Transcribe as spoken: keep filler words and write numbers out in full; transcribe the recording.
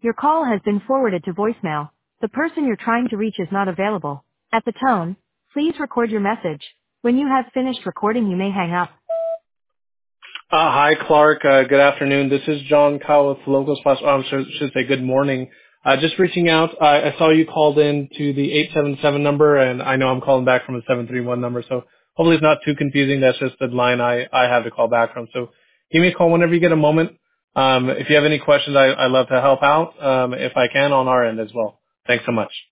Your call has been forwarded to voicemail. The person you're trying to reach is not available. At the tone, please record your message. When you have finished recording, you may hang up. Uh, hi, Clark. Uh, good afternoon. This is John Kyle with Local Spots. Oh, I should, should say good morning. Uh, just reaching out. I, I saw you called in to the eight seven seven number, and I know I'm calling back from a seven three one number, so hopefully it's not too confusing. That's just the line I, I have to call back from. So give me a call whenever you get a moment. Um, if you have any questions, I, I'd love to help out um, if I can on our end as well. Thanks so much.